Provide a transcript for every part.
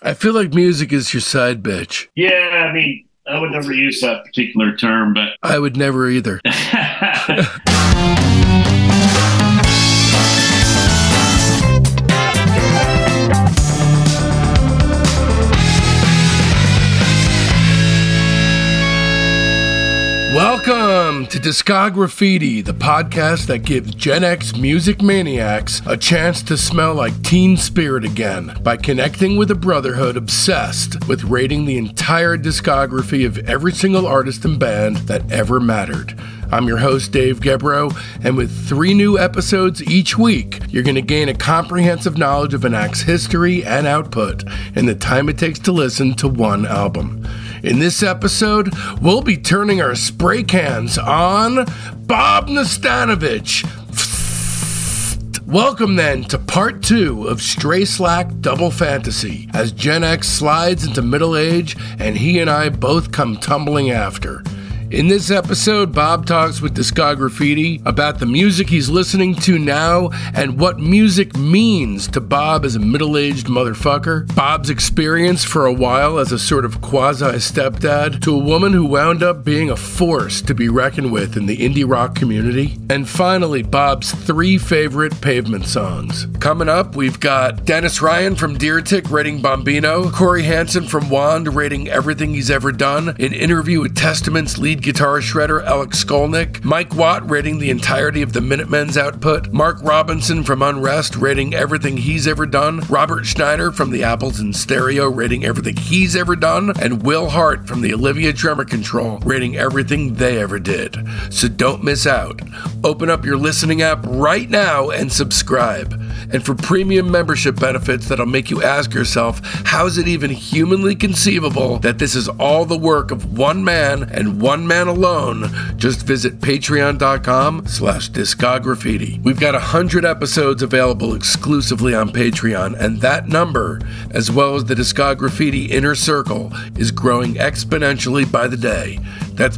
I feel like music is your side bitch. Yeah, I mean, I would never use that particular term, but I would never either. Welcome to Discograffiti, the podcast that gives Gen X music maniacs a chance to smell like teen spirit again by connecting with a brotherhood obsessed with rating the entire discography of every single artist and band that ever mattered. I'm your host, Dave Gebrow, and with 3 new episodes each week, you're going to gain a comprehensive knowledge of an act's history and output in the time it takes to listen to one album. In this episode, we'll be turning our spray cans on Bob Nastanovich. Welcome then to part 2 of Stray Slack Double Fantasy, as Gen X slides into middle age and he and I both come tumbling after. In this episode, Bob talks with Discograffiti about the music he's listening to now and what music means to Bob as a middle-aged motherfucker, Bob's experience for a while as a sort of quasi-stepdad to a woman who wound up being a force to be reckoned with in the indie rock community, and finally, Bob's 3 favorite Pavement songs. Coming up, we've got Dennis Ryan from Deer Tick rating Bombino, Corey Hansen from Wand rating everything he's ever done, an interview with Testament's lead guitar shredder Alex Skolnick, Mike Watt rating the entirety of the Minutemen's output, Mark Robinson from Unrest rating everything he's ever done, Robert Schneider from the Apples in Stereo rating everything he's ever done, and Will Hart from the Olivia Tremor Control rating everything they ever did. So don't miss out. Open up your listening app right now and subscribe. And for premium membership benefits that'll make you ask yourself, how is it even humanly conceivable that this is all the work of one man and one man alone? Just visit patreon.com/discograffiti. We've got 100 episodes available exclusively on Patreon, and that number, as well as the Discograffiti Inner Circle, is growing exponentially by the day. That's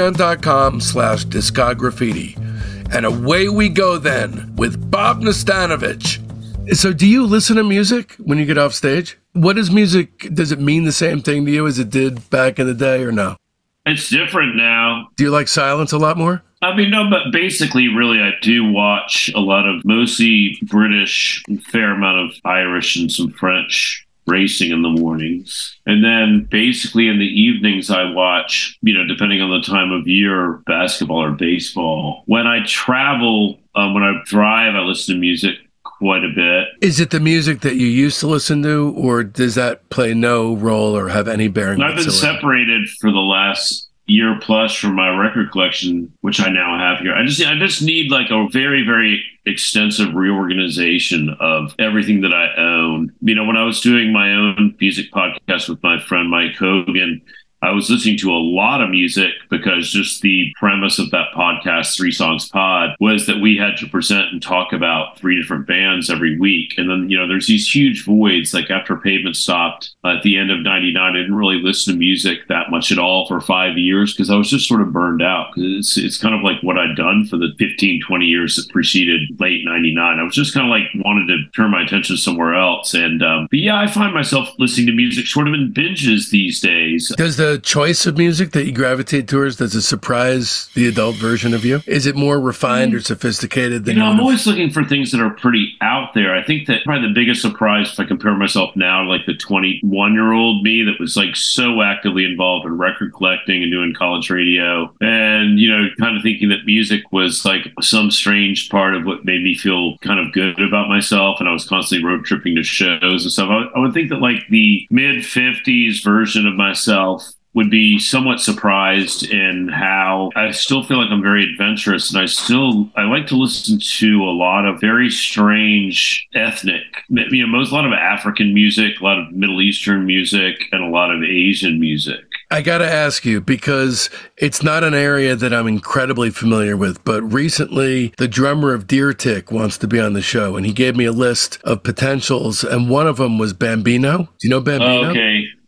patreon.com/discograffiti. And away we go then with Bob Nastanovich. So do you listen to music when you get off stage? What is music? Does it mean the same thing to you as it did back in the day or no? it's different now. Do you like Silence a lot more? I mean, no, but basically, really, I do watch a lot of mostly British, fair amount of Irish and some French racing in the mornings. And then basically in the evenings, I watch, depending on the time of year, basketball or baseball. When I travel, when I drive, I listen to music quite a bit. Is it the music that you used to listen to, or does that play no role or have any bearing? I've been separated for the last year plus from my record collection, which I now have here. I just need like a very, very extensive reorganization of everything that I own. When I was doing my own music podcast with my friend Mike Hogan, I was listening to a lot of music because just the premise of that podcast, 3 Songs Pod, was that we had to present and talk about 3 different bands every week. And then, there's these huge voids. Like after Pavement stopped at the end of 99, I didn't really listen to music that much at all for 5 years because I was just sort of burned out. It's kind of like what I'd done for the 15, 20 years that preceded late 99. I was just kind of like wanted to turn my attention somewhere else. And but yeah, I find myself listening to music sort of in binges these days. Does the choice of music that you gravitate towards, does it surprise the adult version of you? Is it more refined or sophisticated than I'm always looking for things that are pretty out there. I think that probably the biggest surprise, if I compare myself now to like the 21-year-old me that was like so actively involved in record collecting and doing college radio and, kind of thinking that music was like some strange part of what made me feel kind of good about myself. And I was constantly road tripping to shows and stuff. I would think that like the mid-50s version of myself would be somewhat surprised in how I still feel like I'm very adventurous, and I like to listen to a lot of very strange ethnic, a lot of African music, a lot of Middle Eastern music, and a lot of Asian music. I got to ask you, because it's not an area that I'm incredibly familiar with, but recently the drummer of Deer Tick wants to be on the show, and he gave me a list of potentials, and one of them was Bambino. Do you know Bambino? Okay.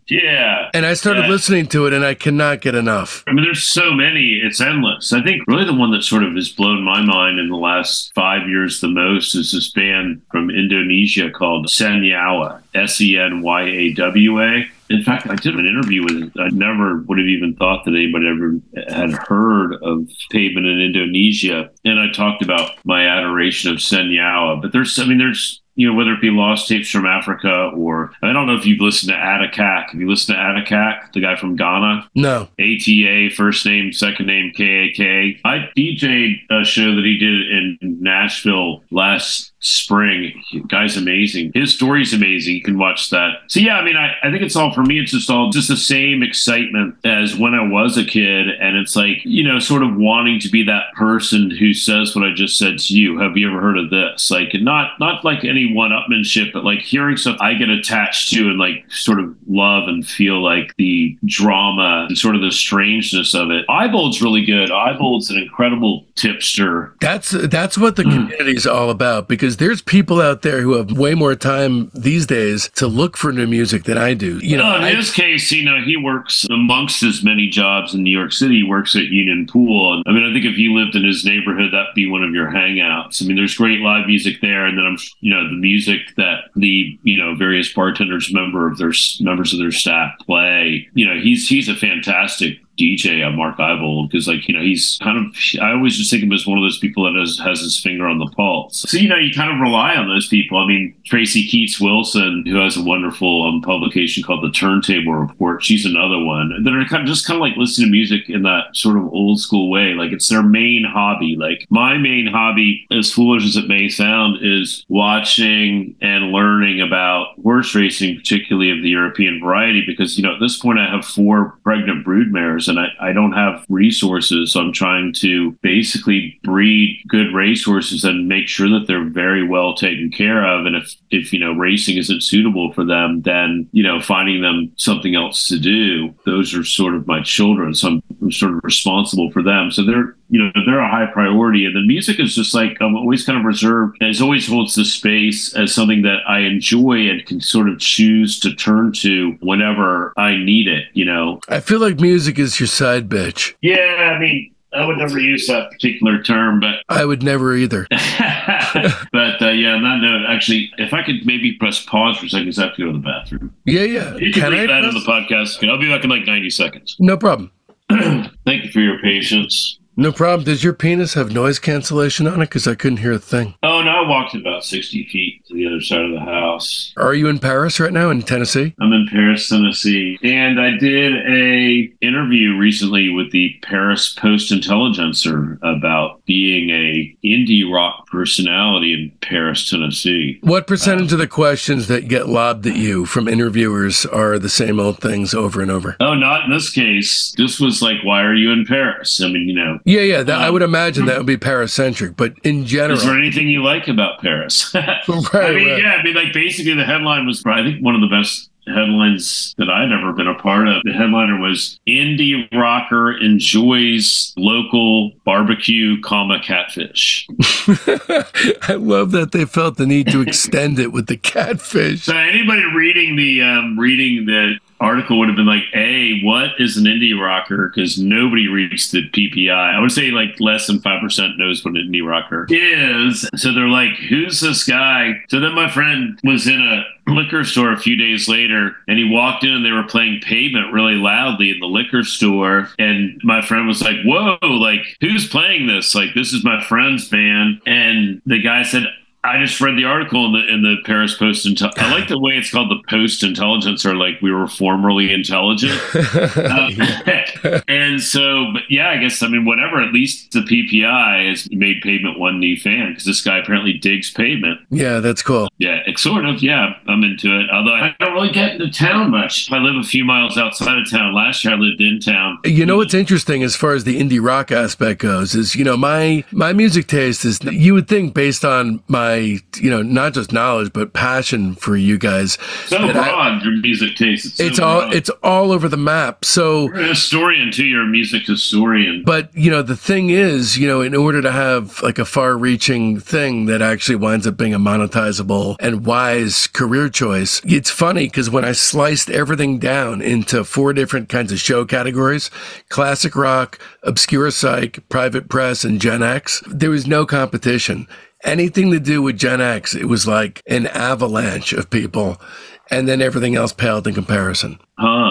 Yeah. And I started listening to it, and I cannot get enough. I mean, there's so many. It's endless. I think really the one that sort of has blown my mind in the last 5 years the most is this band from Indonesia called Senyawa, Senyawa. In fact, I did an interview with it. I never would have even thought that anybody ever had heard of Pavement in Indonesia. And I talked about my adoration of Senyawa. But there's, whether it be Lost Tapes from Africa, or I don't know if you've listened to Atakak. Have you listened to Atakak, the guy from Ghana? No. ATA, first name, second name, KAK. I DJ'd a show that he did in Nashville last spring. Guy's amazing. His story's amazing. You can watch that. So yeah, I mean, I think it's all, for me, it's just all just the same excitement as when I was a kid. And it's like, sort of wanting to be that person who says what I just said to you. Have you ever heard of this? Like, not like any one-upmanship, but like hearing stuff I get attached to and like sort of love and feel like the drama and sort of the strangeness of it. Eyebold's really good. Eyebold's an incredible tipster. That's what the community's all about, because there's people out there who have way more time these days to look for new music than I do. In his case, he works amongst his many jobs in New York City. He works at Union Pool. I mean, I think if you lived in his neighborhood, that'd be one of your hangouts. I mean, there's great live music there, and then the music that the various bartenders, members of their staff play. He's a fantastic DJ, Mark Eyebold, because he's kind of, I always just think of him as one of those people that has his finger on the pulse. So you kind of rely on those people. I mean, Tracy Keats Wilson, who has a wonderful publication called The Turntable Report, she's another one that are kind of like listening to music in that sort of old school way. Like, it's their main hobby. Like, my main hobby, as foolish as it may sound, is watching and learning about horse racing, particularly of the European variety, because at this point I have 4 pregnant broodmares, and I don't have resources. So I'm trying to basically breed good racehorses and make sure that they're very well taken care of. And if racing isn't suitable for them, then, finding them something else to do. Those are sort of my children. So I'm sort of responsible for them. So they're a high priority. And the music is just like, I'm always kind of reserved, and it always holds the space as something that I enjoy and can sort of choose to turn to whenever I need it, I feel like music is your side bitch. Yeah, I mean, I would never use that particular term, but I would never either. But on that note, actually, if I could maybe press pause for a second, because I have to go to the bathroom. Yeah. You can leave that in the podcast. I'll be back in like 90 seconds. No problem. Thank you for your patience. No problem. Does your penis have noise cancellation on it? Because I couldn't hear a thing. Oh, no, I walked about 60 feet to the other side of the house. Are you in Paris right now, in Tennessee? I'm in Paris, Tennessee. And I did a interview recently with the Paris Post-Intelligencer about being a indie rock personality in Paris, Tennessee. What percentage of the questions that get lobbed at you from interviewers are the same old things over and over? Oh, not in this case. This was like, why are you in Paris? I mean, Yeah, I would imagine that would be Paris-centric, but in general... Is there anything you like about Paris? Right. Like, basically the headline was, I think, one of the best headlines that I'd ever been a part of. The headliner was, indie rocker enjoys local barbecue, catfish. I love that they felt the need to extend it with the catfish. So anybody reading the article would have been like, hey, what is an indie rocker? Because nobody reads the PPI. I would say like less than 5% knows what an indie rocker is. So they're like, who's this guy? So then my friend was in a liquor store a few days later, and he walked in and they were playing Pavement really loudly in the liquor store. And my friend was like, whoa, like, who's playing this? Like, this is my friend's band. And the guy said, I just read the article in the Paris Post-Intelligencer. I like the way it's called the Post-Intelligencer, like we were formerly intelligent. And so, but yeah, I guess, I mean, whatever, at least the PPI has made Pavement one new fan, because this guy apparently digs Pavement. Yeah, that's cool. Yeah, it's sort of, yeah, I'm into it. Although I don't really get into town much. I live a few miles outside of town. Last year I lived in town. You know what's interesting as far as the indie rock aspect goes is, my music taste is, you would think based on my my, not just knowledge, but passion for you guys. So broad, your music taste. It's all over the map. So you're a historian too. You're a music historian. But, the thing is, in order to have like a far-reaching thing that actually winds up being a monetizable and wise career choice, it's funny because when I sliced everything down into 4 different kinds of show categories, classic rock, obscure psych, private press, and Gen X, there was no competition. Anything to do with Gen X, it was like an avalanche of people, and then everything else paled in comparison.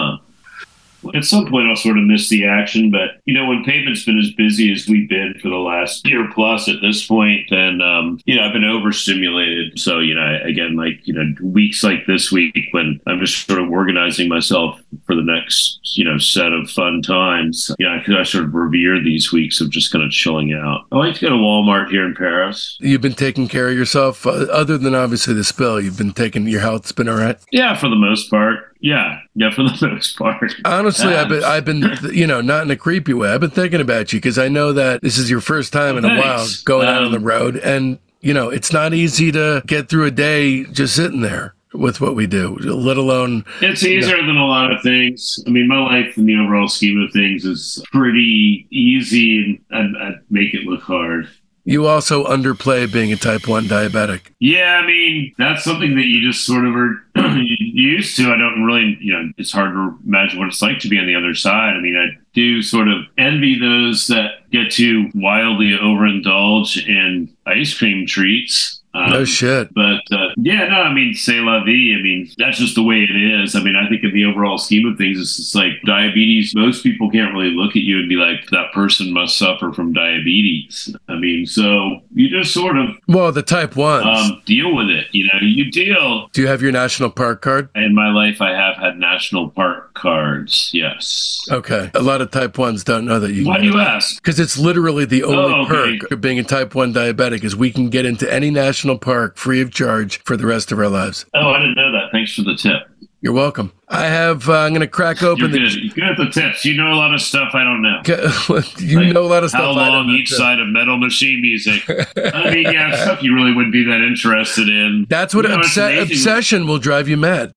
At some point, I'll sort of miss the action, but when Pavement's been as busy as we've been for the last year plus at this point, then I've been overstimulated. So again, weeks like this week when I'm just sort of organizing myself for the next set of fun times. I sort of revere these weeks of just kind of chilling out. I like to go to Walmart here in Paris. You've been taking care of yourself, other than obviously the spill. Your health's been all right. Yeah, for the most part. Yeah, for the most part. Honestly, I've been, not in a creepy way. I've been thinking about you because I know that this is your first time in a while going out on the road. And, it's not easy to get through a day just sitting there with what we do, let alone... It's easier than a lot of things. I mean, my life in the overall scheme of things is pretty easy, and I make it look hard. You also underplay being a type 1 diabetic. Yeah, I mean, that's something that you just sort of are used to. I don't really, it's hard to imagine what it's like to be on the other side. I mean, I do sort of envy those that get to wildly overindulge in ice cream treats. No shit. But I mean, c'est la vie. I mean, that's just the way it is. I mean, I think in the overall scheme of things, it's just like diabetes. Most people can't really look at you and be like, that person must suffer from diabetes. I mean, so you just sort of... Well, the type 1s. Deal with it. You deal. Do you have your national park card? In my life, I have had national park cards, yes. Okay. A lot of type 1s don't know that you can. Why do you ask? Because it's literally the only perk of being a type 1 diabetic is we can get into any national park free of charge for the rest of our lives. Oh, I didn't know that. Thanks for the tip. You're welcome. I'm going to crack open You're good at the tips. You know a lot of stuff I don't know. Know a lot of stuff. How long each side of Metal Machine Music? I mean, stuff you really wouldn't be that interested in. That's what obsession will drive you mad.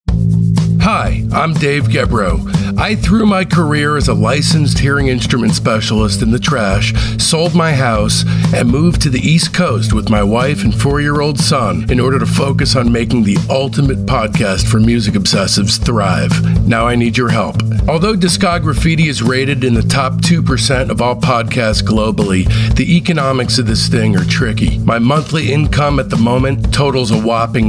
Hi, I'm Dave Gebrow. I threw my career as a licensed hearing instrument specialist in the trash, sold my house, and moved to the East Coast with my wife and 4-year-old son in order to focus on making the ultimate podcast for music obsessives thrive. Now I need your help. Although Discograffiti is rated in the top 2% of all podcasts globally, the economics of this thing are tricky. My monthly income at the moment totals a whopping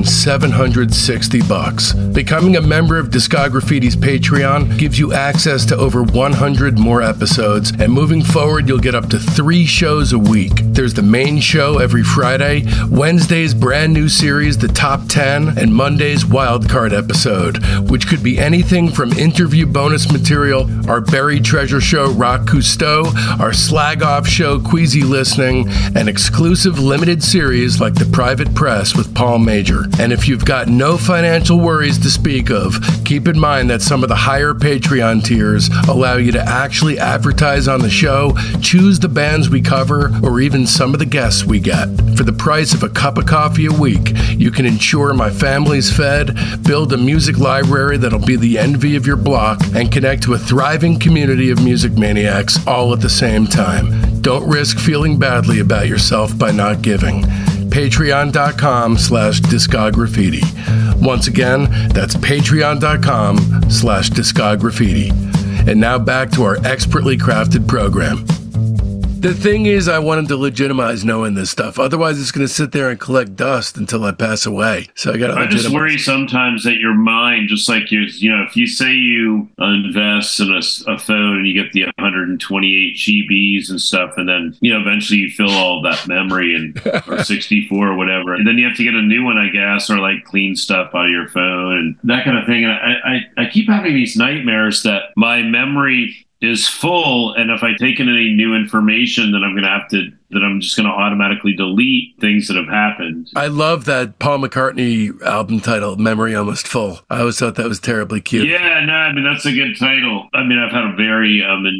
$760. Becoming a member of Discograffiti's Patreon gives you access to over 100 more episodes, and moving forward, you'll get up to 3 shows a week. There's the main show every Friday, Wednesday's brand new series, The Top 10, and Monday's wildcard episode, which could be anything from interview bonus material, our buried treasure show, Rock Cousteau, our slag off show, Queasy Listening, and exclusive limited series like The Private Press with Paul Major. And if you've got no financial worries to speak of, keep in mind that some of the higher Patreon tiers allow you to actually advertise on the show, choose the bands we cover, or even some of the guests we get. For the price of a cup of coffee a week, you can ensure my family's fed, build a music library that'll be the envy of your block, and connect to a thriving community of music maniacs all at the same time. Don't risk feeling badly about yourself by not giving. Patreon.com/Discograffiti. Once again, that's patreon.com/Discograffiti. And now back to our expertly crafted program. The thing is, I wanted to legitimize knowing this stuff. Otherwise, it's going to sit there and collect dust until I pass away. So I got to legitimize. I just worry sometimes that your mind, just like if you say you invest in a phone and you get the 128 GBs and stuff, and then, eventually you fill all that memory or 64 or whatever. And then you have to get a new one, I guess, or like clean stuff out of your phone and that kind of thing. And I keep having these nightmares that my memory is full. And if I take in any new information, then I'm just going to automatically delete things that have happened. I love that Paul McCartney album title, Memory Almost Full. I always thought that was terribly cute. Yeah, no, I mean, that's a good title. I mean, I've had a very,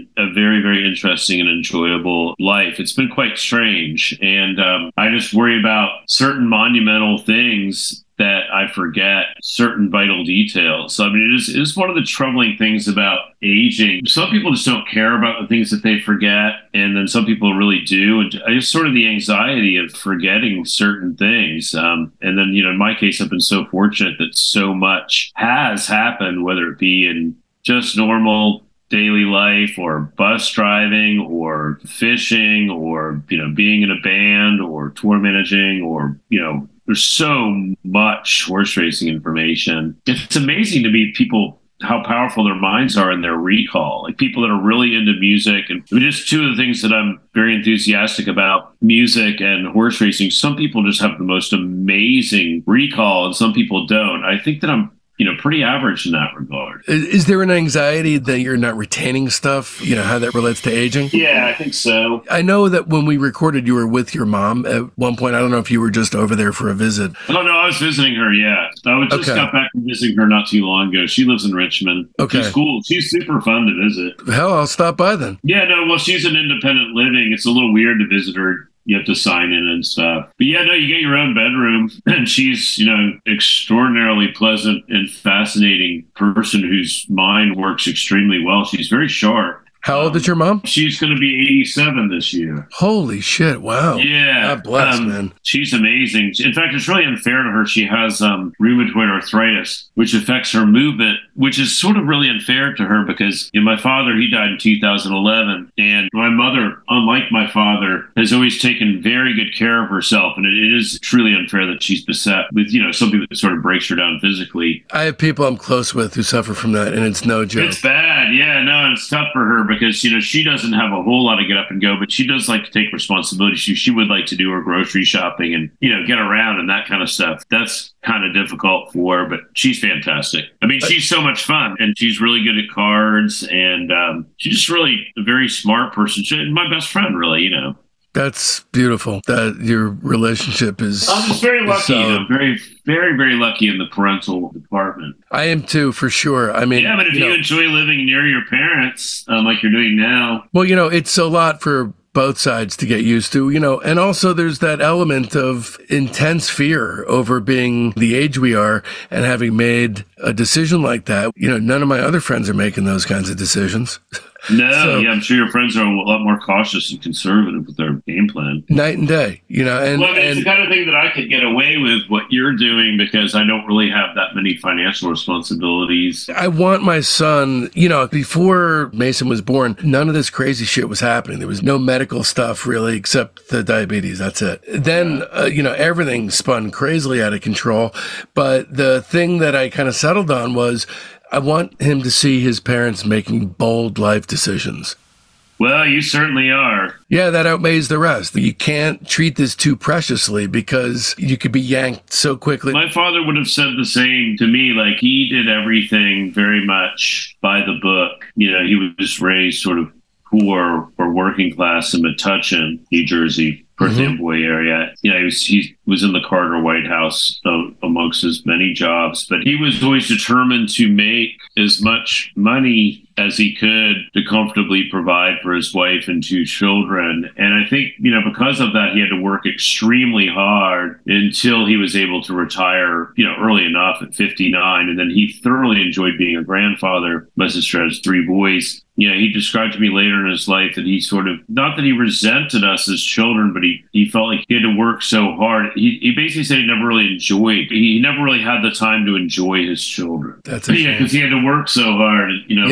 very interesting and enjoyable life. It's been quite strange. And I just worry about certain monumental things that I forget, certain vital details. So, I mean, it is one of the troubling things about aging. Some people just don't care about the things that they forget, and then some people really do. And I just sort of the anxiety of forgetting certain things. And then, in my case, I've been so fortunate that so much has happened, whether it be in just normal daily life or bus driving or fishing or, being in a band or tour managing or, there's so much horse racing information. It's amazing to me how powerful their minds are in their recall. Like people that are really into music, and just two of the things that I'm very enthusiastic about music and horse racing. Some people just have the most amazing recall, and some people don't. I think that I'm pretty average in that regard. Is there an anxiety that you're not retaining stuff? How that relates to aging? Yeah, I think so. I know that when we recorded, you were with your mom at one point. I don't know if you were just over there for a visit. Oh, no, I was visiting her, yeah. I just got back from visiting her not too long ago. She lives in Richmond. Okay. She's cool. She's super fun to visit. Hell, I'll stop by then. Yeah, no, well, she's an independent living. It's a little weird to visit her. You have to sign in and stuff. But yeah, no, you get your own bedroom, and she's, extraordinarily pleasant and fascinating person whose mind works extremely well. She's very sharp. How old is your mom? She's going to be 87 this year. Holy shit. Wow. Yeah. God bless, man. She's amazing. In fact, it's really unfair to her. She has rheumatoid arthritis, which affects her movement, which is sort of really unfair to her because my father, he died in 2011. And my mother, unlike my father, has always taken very good care of herself. And it is truly unfair that she's beset with, something that sort of breaks her down physically. I have people I'm close with who suffer from that, and it's no joke. It's bad. Yeah, no, it's tough for her because, she doesn't have a whole lot of get up and go, but she does like to take responsibility. She would like to do her grocery shopping and, get around and that kind of stuff. That's kind of difficult for her, but she's fantastic. I mean, she's so much fun and she's really good at cards and she's just really a very smart person. She's my best friend, really, That's beautiful that your relationship is. I'm just very lucky. I'm very, very, very lucky in the parental department. I am too, for sure. I mean, yeah, but if you enjoy living near your parents, like you're doing now. Well, it's a lot for both sides to get used to, and also there's that element of intense fear over being the age we are and having made a decision like that. None of my other friends are making those kinds of decisions. No, I'm sure your friends are a lot more cautious and conservative with their game plan. Night and day, and it's the kind of thing that I could get away with what you're doing because I don't really have that many financial responsibilities. I want my son, before Mason was born, none of this crazy shit was happening. There was no medical stuff really, except the diabetes. That's it. Then, everything spun crazily out of control. But the thing that I kind of settled on was, I want him to see his parents making bold life decisions. Well, you certainly are. Yeah, that outweighs the rest. You can't treat this too preciously because you could be yanked so quickly. My father would have said the same to me. Like, he did everything very much by the book. He was raised sort of poor or working class in Metuchen, New Jersey, Perth Amboy area. He was in the Carter White House amongst his many jobs, but he was always determined to make as much money as he could to comfortably provide for his wife and two children. And I think, because of that, he had to work extremely hard until he was able to retire, early enough at 59. And then he thoroughly enjoyed being a grandfather. My sister has 3 boys. He described to me later in his life that he sort of, not that he resented us as children, but he felt like he had to work so hard. He basically said he never really never really had the time to enjoy his children. That's a shame. Because he had to work so hard.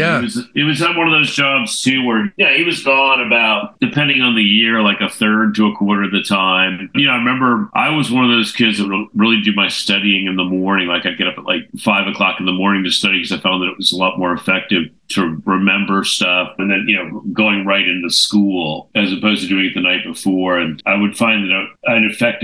It was one of those jobs too where, he was gone about, depending on the year, like a third to a quarter of the time. I remember I was one of those kids that would really do my studying in the morning. Like I'd get up at like 5 o'clock in the morning to study because I found that it was a lot more effective to remember stuff and then, going right into school as opposed to doing it the night before. And I would find that I'd effectively retain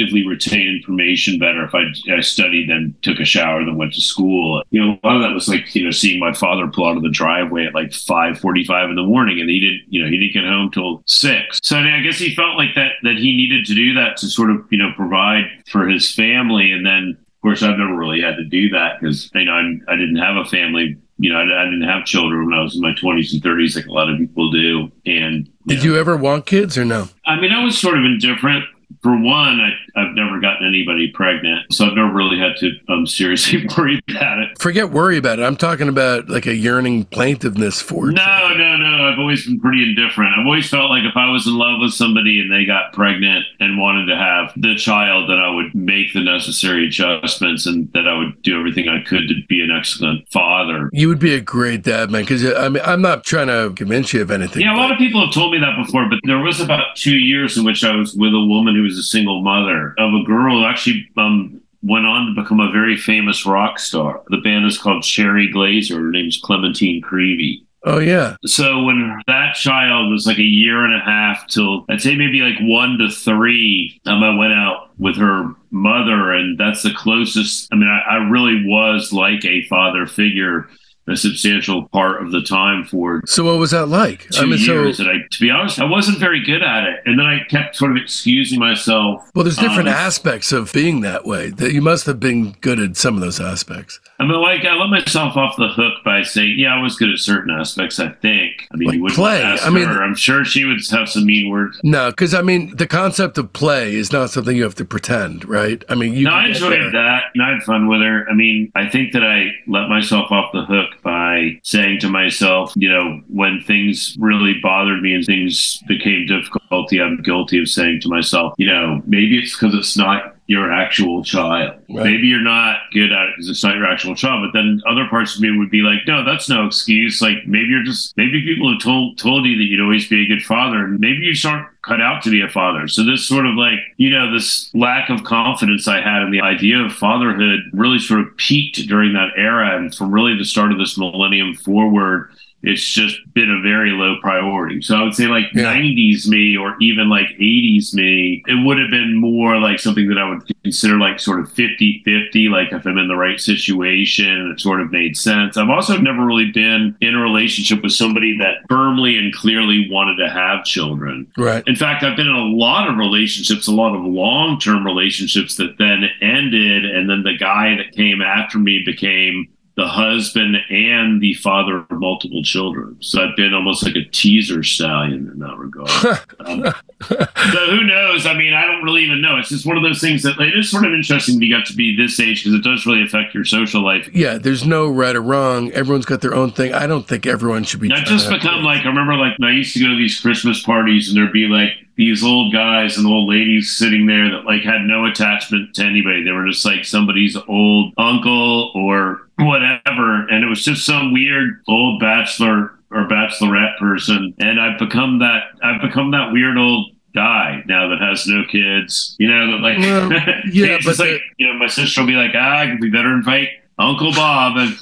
retain information better if I studied, then took a shower, then went to school. A lot of that was like, seeing my father pull out of the driveway at like 5:45 in the morning, and he didn't get home till 6. So I guess he felt like that he needed to do that to sort of, provide for his family. And then, of course, I've never really had to do that because, I didn't have a family. I didn't have children when I was in my 20s and 30s, like a lot of people do. And did you ever want kids or no? I mean, I was sort of indifferent. For one, I've never gotten anybody pregnant, so I've never really had to seriously worry about it. Forget worry about it. I'm talking about like a yearning plaintiveness for it. No. I've always been pretty indifferent. I've always felt like if I was in love with somebody and they got pregnant and wanted to have the child, that I would make the necessary adjustments and that I would do everything I could to be an excellent father. You would be a great dad, man, because I'm not trying to convince you of anything. Yeah, a lot of people have told me that before, but there was about 2 years in which I was with a woman who was a single mother of a girl who actually went on to become a very famous rock star. The band is called Cherry Glazer. Her name's Clementine Creevy. Oh, yeah. So when that child was like a year and a half till, I'd say maybe like 1 to 3, I went out with her mother, and that's the closest. I mean, I really was like a father figure a substantial part of the time for. So what was that like? 2 years. And to be honest, I wasn't very good at it. And then I kept sort of excusing myself. Well, there's different aspects of being that way. That you must have been good at some of those aspects. I mean, like, I let myself off the hook by saying, yeah, I was good at certain aspects, I think. I mean, like you wouldn't play. ask I mean, her. I'm sure she would have some mean words. No, because, I mean, the concept of play is not something you have to pretend, right? I mean, I enjoyed that, and I had fun with her. I mean, I think that I let myself off the hook by saying to myself, when things really bothered me and things became difficulty, I'm guilty of saying to myself, maybe it's because it's not your actual child. Right. Maybe you're not good at it because it's not your actual child. But then other parts of me would be like, no, that's no excuse. Like maybe people have told you that you'd always be a good father, and maybe you just aren't cut out to be a father. So this sort of like, this lack of confidence I had in the idea of fatherhood really sort of peaked during that era. And from really the start of this millennium forward, it's just been a very low priority. So I would say like 90s me or even like 80s me, it would have been more like something that I would consider like sort of 50-50, like if I'm in the right situation, it sort of made sense. I've also never really been in a relationship with somebody that firmly and clearly wanted to have children. Right. In fact, I've been in a lot of relationships, a lot of long-term relationships that then ended, and then the guy that came after me became the husband and the father of multiple children. So I've been almost like a teaser stallion in that regard. So who knows? I mean, I don't really even know. It's just one of those things that it is sort of interesting when you got to be this age because it does really affect your social life. Yeah, there's no right or wrong. Everyone's got their own thing. I don't think everyone should be. Not just become like, I remember like I used to go to these Christmas parties and there'd be like these old guys and old ladies sitting there that like had no attachment to anybody. They were just like somebody's old uncle or whatever. And it was just some weird old bachelor or bachelorette person. And I've become that weird old guy now that has no kids, that like, yeah, but like, my sister will be like, we better invite Uncle Bob, and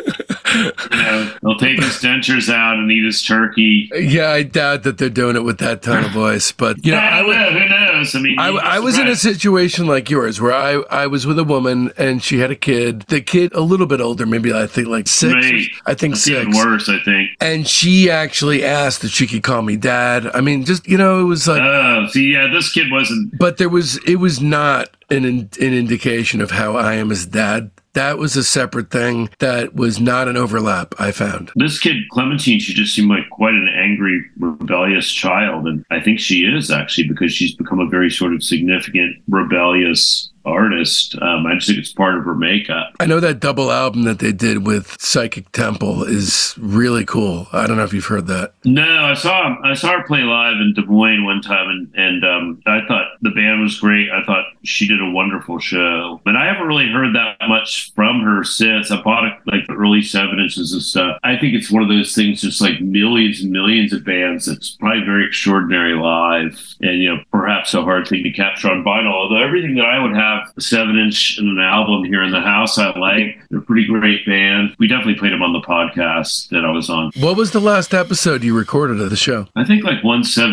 they'll take his dentures out and eat his turkey. Yeah, I doubt that they're doing it with that tone of voice, but who knows? I mean, I was in a situation like yours where I was with a woman and she had a kid. The kid a little bit older, maybe I think like 6. Right. I think That's 6. Even worse, I think. And she actually asked if she could call me dad. I mean, just it was like. Oh, this kid wasn't. But it was not an indication of how I am as dad. That was a separate thing. That was not an overlap, I found. This kid, Clementine, she just seemed like quite an angry, rebellious child. And I think she is actually, because she's become a very sort of significant, rebellious artist. I just think it's part of her makeup. I know that double album that they did with Psychic Temple is really cool. I don't know if you've heard that. No, I saw her play live in Des Moines one time, and I thought the band was great. I thought she did a wonderful show. But I haven't really heard that much from her since. I bought like the early 7-inches and stuff. I think it's one of those things, just like millions and millions of bands. It's probably very extraordinary live, and perhaps a hard thing to capture on vinyl. Although everything that I would have have a 7-inch and an album here in the house I like. They're a pretty great band. We definitely played them on the podcast that I was on. What was the last episode you recorded of the show? I think like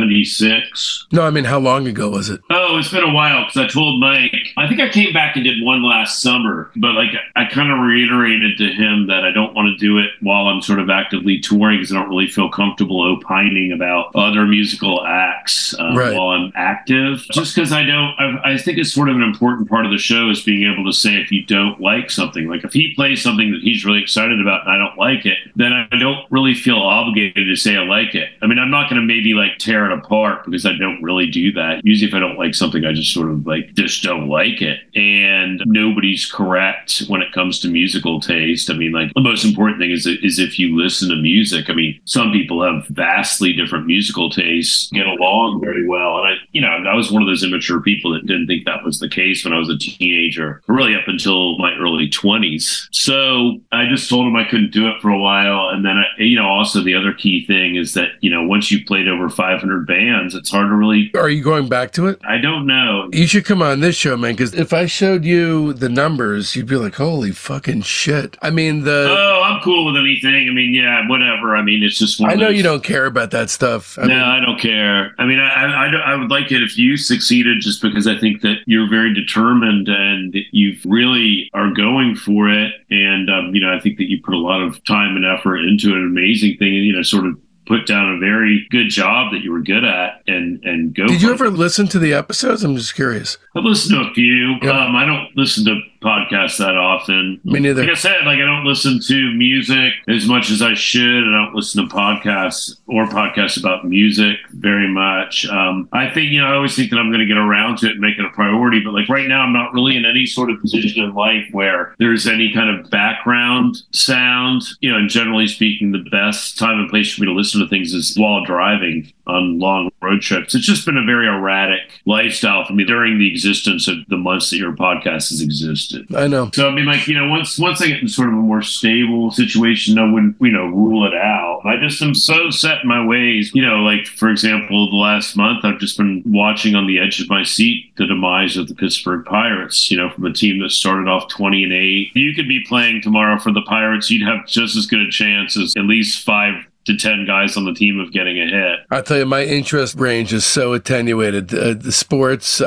176. No, I mean, how long ago was it? Oh, it's been a while because I told Mike, I think I came back and did one last summer, but like I kind of reiterated to him that I don't want to do it while I'm sort of actively touring because I don't really feel comfortable opining about other musical acts while I'm active. Just because I think it's sort of an important part of the show is being able to say if you don't like something. Like if he plays something that he's really excited about and I don't like it, then I don't really feel obligated to say I like it. I mean, I'm not going to maybe like tear it apart because I don't really do that. Usually if I don't like something, I just sort of like just don't like it. And nobody's correct when it comes to musical taste. I mean, like the most important thing is if you listen to music. I mean, some people have vastly different musical tastes, get along very well. And I was one of those immature people that didn't think that was the case when I was a teenager, really up until my early 20s. So I just told him I couldn't do it for a while. And then, also the other key thing is that, once you've played over 500 bands, it's hard to really... Are you going back to it? I don't know. You should come on this show, man, because if I showed you the numbers, you'd be like, holy fucking shit. I mean, Oh, I'm cool with anything. I mean, yeah, whatever. I mean, it's just one of those... I know you don't care about that stuff. I don't care. I mean, I would like it if you succeeded just because I think that you're very determined and you really are going for it. And, I think that you put a lot of time and effort into an amazing thing and, sort of put down a very good job that you were good at and go. Did you ever listen to the episodes? I'm just curious. I've listened to a few. Yeah. I don't listen to podcasts that often. Me neither. Like I said, I don't listen to music as much as I should. I don't listen to podcasts about music very much. I think, I always think that I'm going to get around to it and make it a priority. But like right now, I'm not really in any sort of position in life where there's any kind of background sound. And generally speaking, the best time and place for me to listen to things is while driving on long road trips. It's just been a very erratic lifestyle for me during the existence of the months that your podcast has existed. I know. So, I mean, like, once I get in sort of a more stable situation, I wouldn't, rule it out. I just am so set in my ways. Like, for example, the last month, I've just been watching on the edge of my seat the demise of the Pittsburgh Pirates, from a team that started off 20-8. You could be playing tomorrow for the Pirates. You'd have just as good a chance as at least 5 to 10 guys on the team of getting a hit. I'll tell you, my interest range is so attenuated. The sports,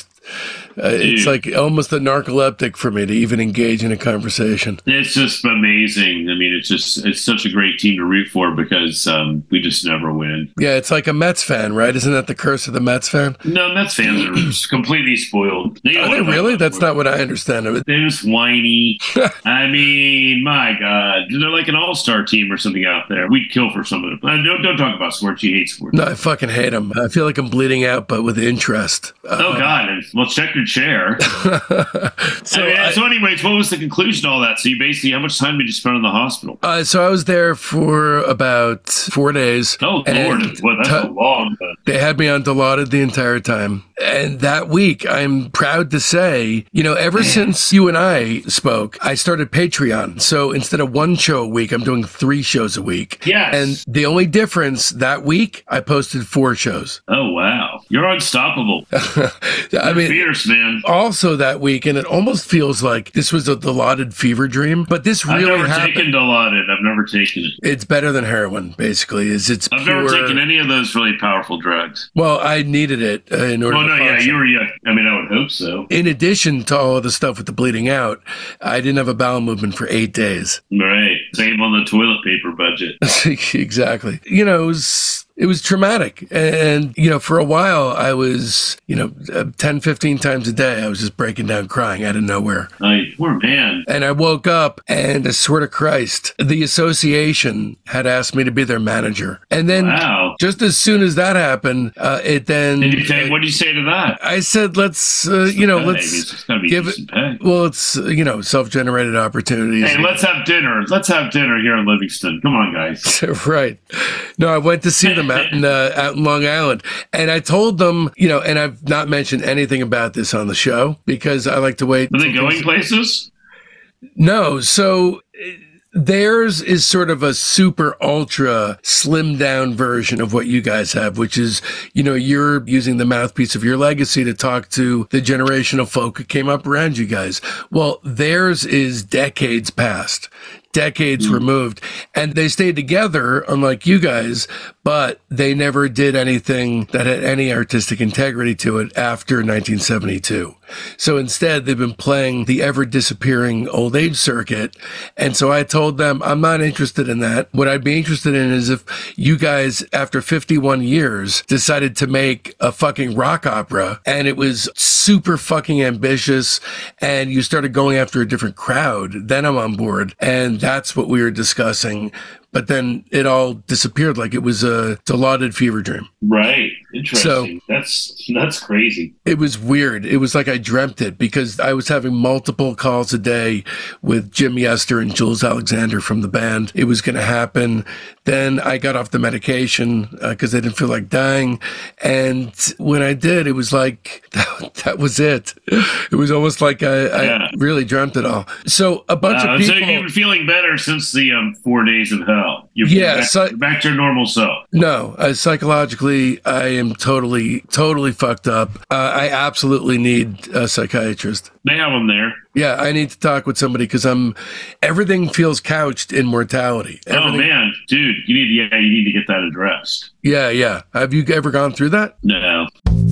it's like almost a narcoleptic for me to even engage in a conversation. It's just amazing. I mean, it's such a great team to root for because we just never win. Yeah, it's like a Mets fan, right? Isn't that the curse of the Mets fan? No, Mets fans are completely spoiled. Are they really? That's not what I understand of it. They're just whiny. I mean, my God. They're like an all-star team or something out there. We'd kill for some of them. Don't talk about sports. You hate sports. No, I fucking hate them. I feel like I'm bleeding out, but with interest. Oh, God. Well, check your chair. So anyways, what was the conclusion of all that? So you basically, how much time did you spend in the hospital? So I was there for about 4 days. Oh, Lord. Well, that's a long time. They had me on Dilaudid the entire time. And that week, I'm proud to say, ever since you and I spoke, I started Patreon. So instead of 1 show a week, I'm doing 3 shows a week. Yes. And the only difference that week, I posted 4 shows. Oh, wow. You're unstoppable. I mean, fierce, man. Also that week, and it almost feels like this was a Dilaudid fever dream, but this really happened. I've never taken Dilaudid. I've never taken it. It's better than heroin, basically. I've never taken any of those really powerful drugs. Well, I needed it in order to function. You were young. I mean, I would hope so. In addition to all of the stuff with the bleeding out, I didn't have a bowel movement for 8 days. Right. Same on the toilet paper budget. Exactly. It was traumatic. And, for a while, I was, 10, 15 times a day, I was just breaking down crying out of nowhere. Poor man. And I woke up and I swear to Christ, the association had asked me to be their manager. And then just as soon as that happened, it then... What did you say to that? I said, let's give it... Pay. Well, it's, self-generated opportunities. Hey, let's have dinner. Let's have dinner here in Livingston. Come on, guys. Right. No, I went to see them out in Long Island. And I told them, and I've not mentioned anything about this on the show because I like to wait. Are they going places? No. So Theirs is sort of a super ultra slimmed down version of what you guys have, which is, you're using the mouthpiece of your legacy to talk to the generation of folk who came up around you guys. Well, theirs is decades past. Decades removed, and they stayed together, unlike you guys, but they never did anything that had any artistic integrity to it after 1972. So instead, they've been playing the ever disappearing old age circuit. And so I told them, I'm not interested in that. What I'd be interested in is if you guys, after 51 years, decided to make a fucking rock opera, and it was super fucking ambitious, and you started going after a different crowd, then I'm on board. And that's what we were discussing. But then it all disappeared like it was a lauded fever dream. Right. Interesting. So, that's crazy. It was weird. It was like I dreamt it, because I was having multiple calls a day with Jim Yester and Jules Alexander from the band. It was going to happen. Then I got off the medication because I didn't feel like dying. And when I did, it was like, that was it. It was almost like I really dreamt it all. So a bunch of people... So you've been feeling better since the 4 days of hell. You're back to your normal self. No, psychologically, I am totally fucked up. I absolutely need a psychiatrist. They have them there. Yeah, I need to talk with somebody because everything feels couched in mortality. Oh man, dude, you need to get that addressed. Yeah. Have you ever gone through that? No.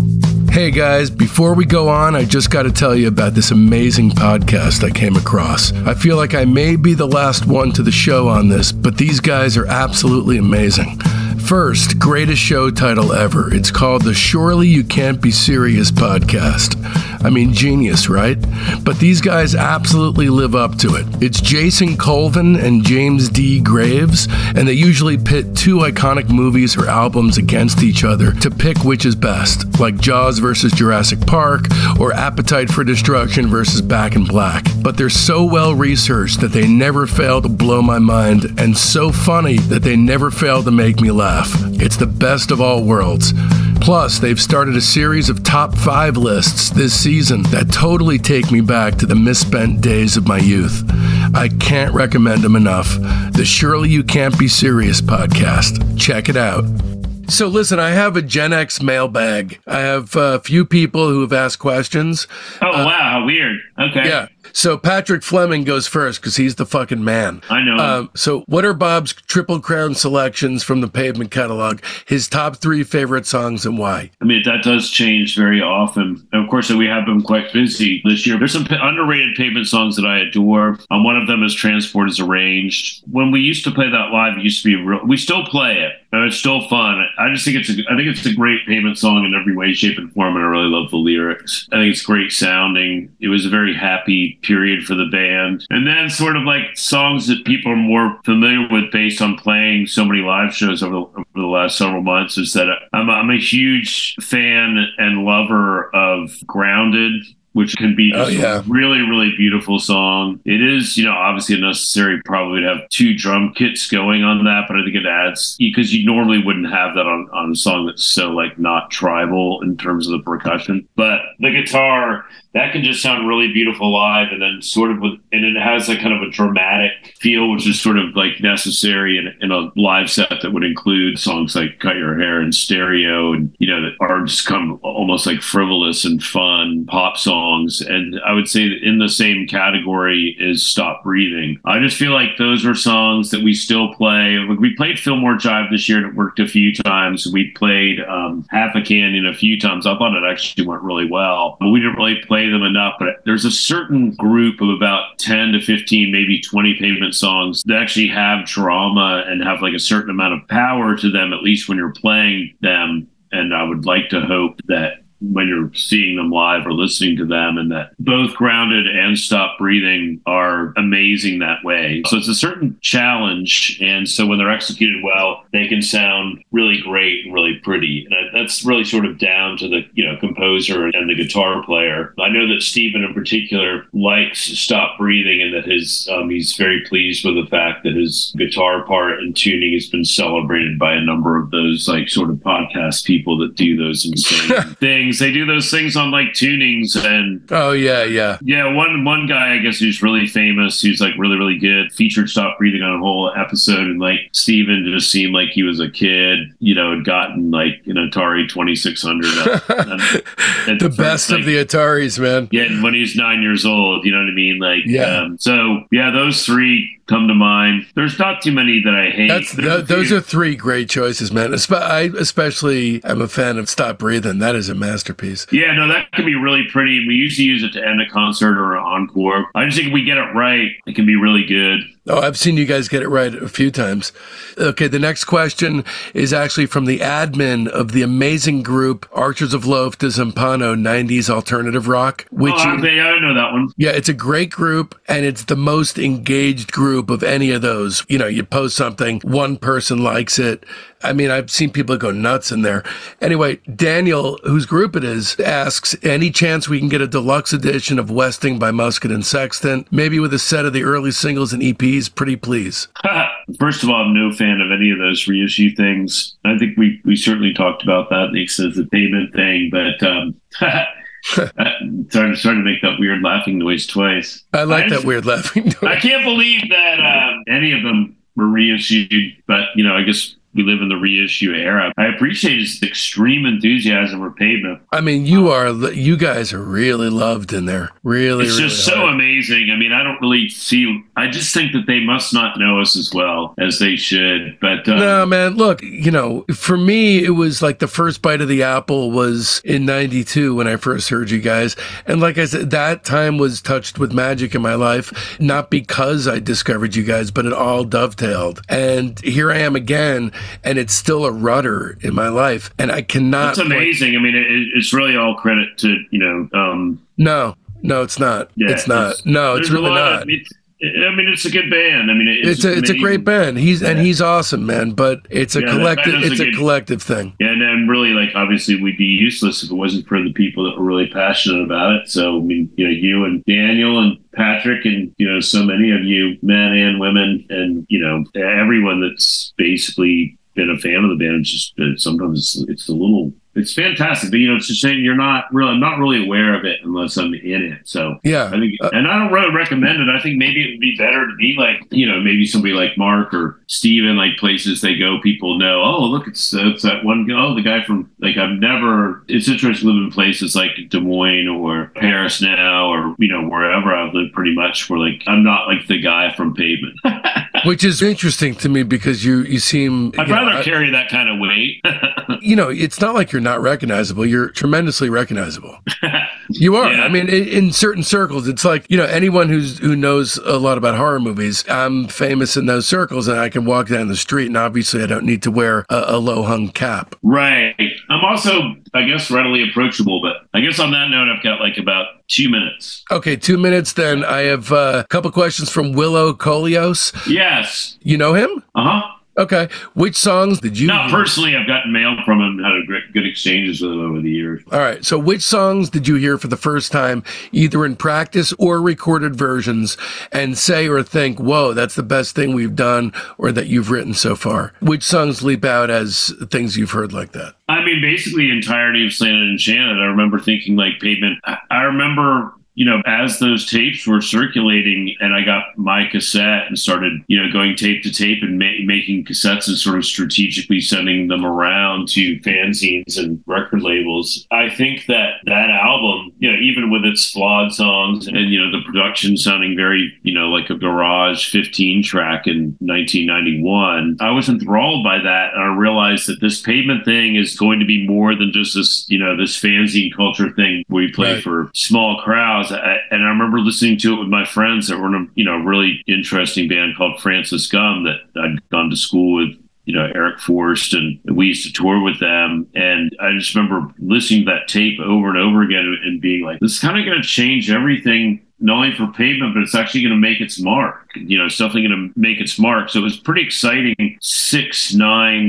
Hey guys, before we go on, I just got to tell you about this amazing podcast I came across. I feel like I may be the last one to the show on this, but these guys are absolutely amazing. First, greatest show title ever. It's called the Surely You Can't Be Serious podcast. I mean, genius, right? But these guys absolutely live up to it. It's Jason Colvin and James D. Graves, and they usually pit two iconic movies or albums against each other to pick which is best, like Jaws versus Jurassic Park or Appetite for Destruction versus Back in Black. But they're so well researched that they never fail to blow my mind, and so funny that they never fail to make me laugh. It's the best of all worlds. Plus, they've started a series of top 5 lists this season that totally take me back to the misspent days of my youth. I can't recommend them enough. The Surely You Can't Be Serious podcast. Check it out. So listen, I have a Gen X mailbag. I have a few people who have asked questions. Oh, wow. How weird. Okay. Yeah. So Patrick Fleming goes first because he's the fucking man. I know. So what are Bob's Triple Crown selections from the Pavement catalog? His top 3 favorite songs and why? I mean, that does change very often. And of course, we have been quite busy this year. There's some underrated Pavement songs that I adore. One of them is Transport is Arranged. When we used to play that live, it used to be we still play it. And it's still fun. I just think it's a great Pavement song in every way, shape, and form, and I really love the lyrics. I think it's great sounding. It was a very happy period for the band. And then sort of like songs that people are more familiar with based on playing so many live shows over the last several months is that I'm a huge fan and lover of Grounded, which can be a really, really beautiful song. It is, obviously unnecessary probably to have 2 drum kits going on that, but I think it adds, because you normally wouldn't have that on a song that's so like not tribal in terms of the percussion. But the guitar, that can just sound really beautiful live, and then and it has a kind of a dramatic feel, which is sort of like necessary in a live set that would include songs like Cut Your Hair and Stereo, and that are just kind of almost like frivolous and fun pop songs. And I would say that in the same category is Stop Breathing. I just feel like those are songs that we still play. We played Fillmore Jive this year, and it worked a few times. We played Half a Canyon a few times. I thought it actually went really well. But we didn't really play them enough, but there's a certain group of about 10 to 15, maybe 20 Pavement songs that actually have drama and have like a certain amount of power to them, at least when you're playing them. And I would like to hope that when you're seeing them live or listening to them, and that both Grounded and Stop Breathing are amazing that way. So it's a certain challenge, and so when they're executed well, they can sound really great and really pretty. And that's really sort of down to the composer and the guitar player. I know that Stephen in particular likes Stop Breathing, and that he's very pleased with the fact that his guitar part and tuning has been celebrated by a number of those like sort of podcast people that do those insane things tunings. They do those things on like tunings, and oh yeah. One guy I guess who's really famous, who's like really really good, featured Stop Breathing on a whole episode, and like Steven just seemed like he was a kid, had gotten like an Atari 2600. The best of the Ataris, man. Yeah, when he's 9 years old, you know what I mean? Like, yeah. Those three come to mind. There's not too many that I hate. Those are three great choices, man. I especially am a fan of Stop Breathing. That is a masterpiece. Yeah, no, that can be really pretty. We usually use it to end a concert or an encore. I just think if we get it right, it can be really good. Oh, I've seen you guys get it right a few times. Okay, the next question is actually from the admin of the amazing group Archers of Loaf de Zampano 90s Alternative Rock. I know that one. Yeah, it's a great group, and it's the most engaged group of any of those. You post something, one person likes it. I mean, I've seen people go nuts in there. Anyway, Daniel, whose group it is, asks, any chance we can get a deluxe edition of Westing by Musket and Sextant, maybe with a set of the early singles and EPs? Pretty please. First of all, I'm no fan of any of those reissue things. I think we certainly talked about that in the extensive payment thing, but starting to make that weird laughing noise twice. I like that weird laughing noise. I can't believe that any of them were reissued, but I guess we live in the reissue era. I appreciate his extreme enthusiasm for Pavement. I mean, you guys are really loved in there. Really, it's just so amazing. I mean, I just think that they must not know us as well as they should. But no, man, look, for me, it was like the first bite of the apple was in 92 when I first heard you guys. And like I said, that time was touched with magic in my life, not because I discovered you guys, but it all dovetailed. And here I am again. And it's still a rudder in my life, and I cannot. It's amazing. I mean, it's really all credit to No, it's not. Yeah, it's not. No, it's really not. It's a good band. I mean, it's a great band. He's awesome, man. But it's a collective. It's a collective thing. Yeah, and really, like, obviously, we'd be useless if it wasn't for the people that were really passionate about it. So, I mean, you and Daniel and Patrick and so many of you, men and women, and everyone that's basically been a fan of the band. It's just sometimes it's fantastic, but it's a shame I'm not really aware of it unless I'm in it. So yeah, I think, and I don't really recommend it. I think maybe it would be better to be like, maybe somebody like Mark or Steven, like places they go, people know, oh, look, it's that one guy, the guy from, like, it's interesting living in places like Des Moines or Paris now, or, wherever I've lived pretty much, where like, I'm not like the guy from Pavement. Which is interesting to me because you seem... I'd rather carry that kind of weight. It's not like you're not recognizable. You're tremendously recognizable. You are. Yeah. I mean, in certain circles, it's like, anyone who knows a lot about horror movies, I'm famous in those circles, and I can walk down the street, and obviously I don't need to wear a low-hung cap. Right. I'm also, I guess, readily approachable, but I guess on that note, I've got like about 2 minutes. Okay, 2 minutes then. I have a couple questions from Willow Colios. Yes. You know him? Uh-huh. Okay. Which songs did you... Not personally. I've gotten mail from him, had good exchanges with him over the years. All right. So which songs did you hear for the first time, either in practice or recorded versions, and say or think, whoa, that's the best thing we've done or that you've written so far? Which songs leap out as things you've heard like that? I mean, basically the entirety of Slanted and Enchanted. I remember thinking like Pavement. I remember... as those tapes were circulating and I got my cassette and started, going tape to tape and making cassettes and sort of strategically sending them around to fanzines and record labels, I think that album, even with its flawed songs and, the production sounding very, like a garage 15 track in 1991, I was enthralled by that. And I realized that this Pavement thing is going to be more than just this, this fanzine culture thing where you play for small crowds. And I remember listening to it with my friends that were in a really interesting band called Francis Gum that I'd gone to school with, Eric Forst, and we used to tour with them. And I just remember listening to that tape over and over again and being like, this is kind of going to change everything, not only for Pavement, but it's actually going to make its mark. It's definitely going to make its mark. So it was pretty exciting 6, 9,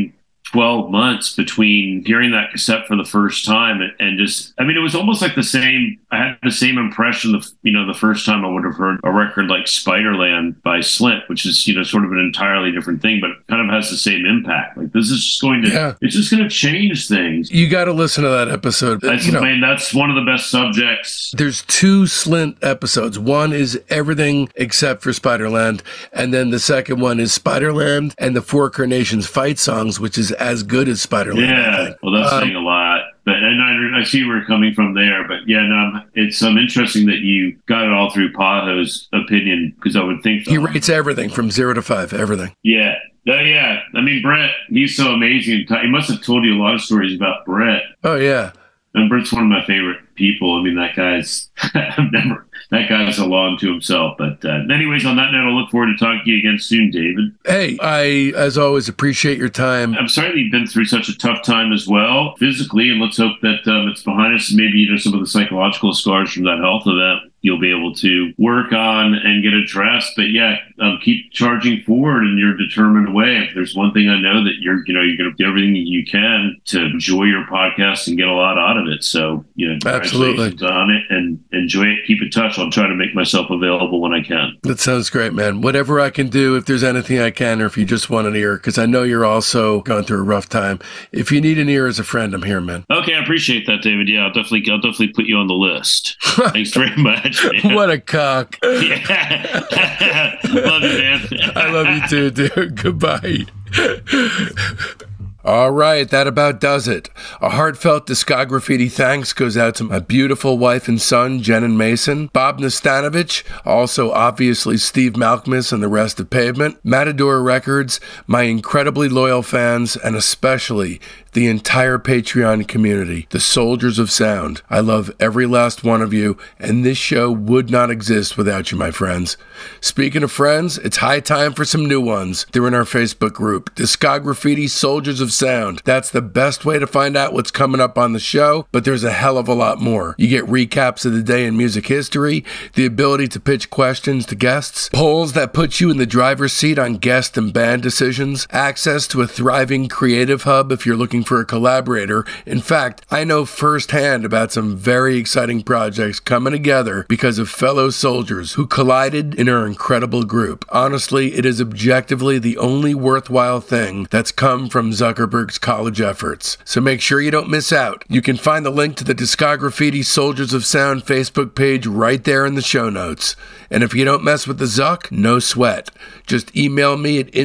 12 months between hearing that cassette for the first time and just, I mean, it was almost like I had the same impression the first time I would have heard a record like Spiderland by Slint, which is, sort of an entirely different thing, but it kind of has the same impact. Like this is just it's just going to change things. You got to listen to that episode. That's one of the best subjects. There's 2 Slint episodes. One is everything except for Spiderland. And then the second one is Spiderland and the Four Carnations fight songs, which is as good as Spiderland. Yeah, well, that's saying a lot. But and I see where you're coming from there. But yeah, no, it's interesting that you got it all through Pajo's opinion, because I would think he rates everything from 0 to 5, everything. Yeah. Yeah. I mean, Brett, he's so amazing. He must have told you a lot of stories about Brett. Oh, yeah. And Brett's one of my favorite people. I mean, that guy's that guy's a law unto himself. But anyways, on that note, I'll look forward to talking to you again soon, David. Hey, I, as always, appreciate your time. I'm sorry that you've been through such a tough time as well, physically, and let's hope that it's behind us. Maybe some of the psychological scars from that health event you'll be able to work on and get addressed. But yeah, keep charging forward in your determined way. If there's one thing I know, that you're going to do everything you can to enjoy your podcast and get a lot out of it. So, congratulations on it, and enjoy it. Keep in touch. I'll try to make myself available when I can. That sounds great, man. Whatever I can do, if there's anything I can, or if you just want an ear, because I know you're also going through a rough time. If you need an ear as a friend, I'm here, man. Okay, I appreciate that, David. Yeah, I'll definitely put you on the list. Thanks very much. Man. What a cock. Yeah. Love you, man. I love you too, dude. Goodbye. All right, that about does it. A heartfelt Discograffiti thanks goes out to my beautiful wife and son, Jen and Mason, Bob Nastanovich, also obviously Steve Malkmus and the rest of Pavement, Matador Records, my incredibly loyal fans, and especially the entire Patreon community, the Soldiers of Sound. I love every last one of you, and this show would not exist without you, my friends. Speaking of friends, it's high time for some new ones. They're in our Facebook group, Discograffiti Soldiers of Sound. That's the best way to find out what's coming up on the show, but there's a hell of a lot more. You get recaps of the day in music history, the ability to pitch questions to guests, polls that put you in the driver's seat on guest and band decisions, access to a thriving creative hub if you're looking for a collaborator. In fact, I know firsthand about some very exciting projects coming together because of fellow soldiers who collided in our incredible group. Honestly, it is objectively the only worthwhile thing that's come from Zuckerberg's college efforts. So make sure you don't miss out. You can find the link to the Discograffiti Soldiers of Sound Facebook page right there in the show notes. And if you don't mess with the Zuck, no sweat. Just email me at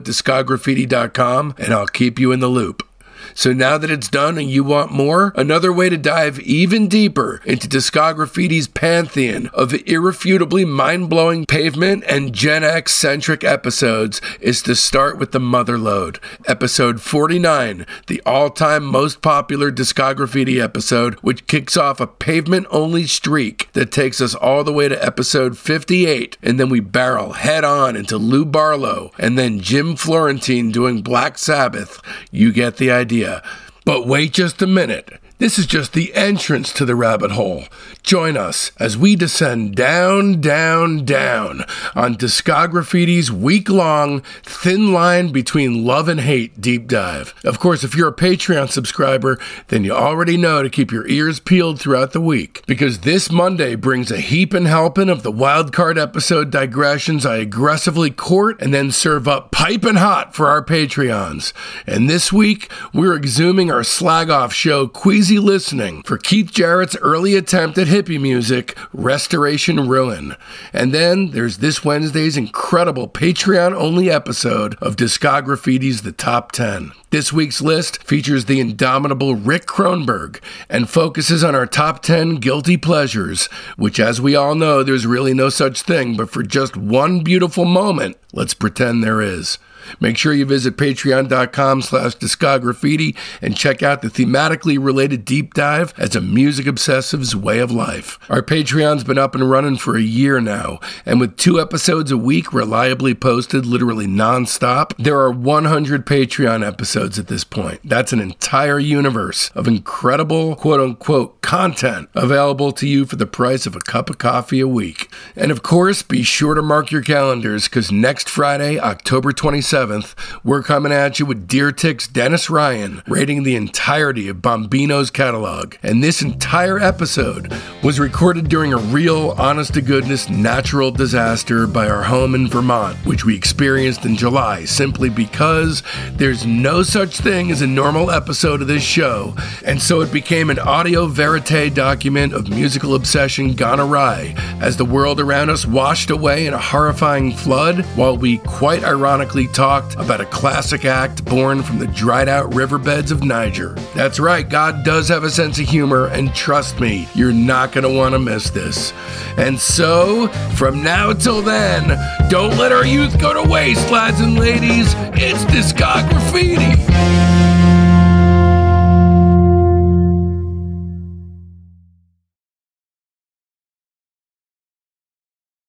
info@discograffiti.com and I'll keep you in the loop. So now that it's done and you want more, another way to dive even deeper into Discograffiti's pantheon of irrefutably mind-blowing Pavement and Gen X-centric episodes is to start with the Motherlode, episode 49, the all-time most popular Discograffiti episode, which kicks off a Pavement-only streak that takes us all the way to episode 58, and then we barrel head-on into Lou Barlow, and then Jim Florentine doing Black Sabbath. You get the idea. But wait just a minute. This is just the entrance to the rabbit hole. Join us as we descend down, down, down on Discograffiti's week-long, thin line between love and hate deep dive. Of course, if you're a Patreon subscriber, then you already know to keep your ears peeled throughout the week, because this Monday brings a heapin' helping of the wildcard episode digressions I aggressively court and then serve up piping hot for our Patreons. And this week, we're exhuming our slag-off show, Queasy Listening, for Keith Jarrett's early attempt at hippie music, Restoration Ruin. And then there's this Wednesday's incredible Patreon-only episode of Discograffiti's The Top 10. This week's list features the indomitable Rick Kronberg and focuses on our top 10 guilty pleasures, which, as we all know, there's really no such thing, but for just one beautiful moment, let's pretend there is. Make sure you visit patreon.com/discograffiti and check out the thematically related deep dive as a music obsessive's way of life. Our Patreon's been up and running for a year now, and with 2 episodes a week reliably posted literally non-stop, there are 100 Patreon episodes at this point. That's an entire universe of incredible quote-unquote content available to you for the price of a cup of coffee a week. And of course, be sure to mark your calendars, because next Friday, October 22nd, 7th, we're coming at you with Deer Tick's Dennis Ryan, rating the entirety of Bombino's catalog. And this entire episode was recorded during a real, honest-to-goodness natural disaster by our home in Vermont, which we experienced in July, simply because there's no such thing as a normal episode of this show, and so it became an audio verite document of musical obsession gone awry as the world around us washed away in a horrifying flood, while we quite ironically talked about a classic act born from the dried-out riverbeds of Niger. That's right, God does have a sense of humor, and trust me, you're not going to want to miss this. And so, from now till then, don't let our youth go to waste, lads and ladies. It's Discography.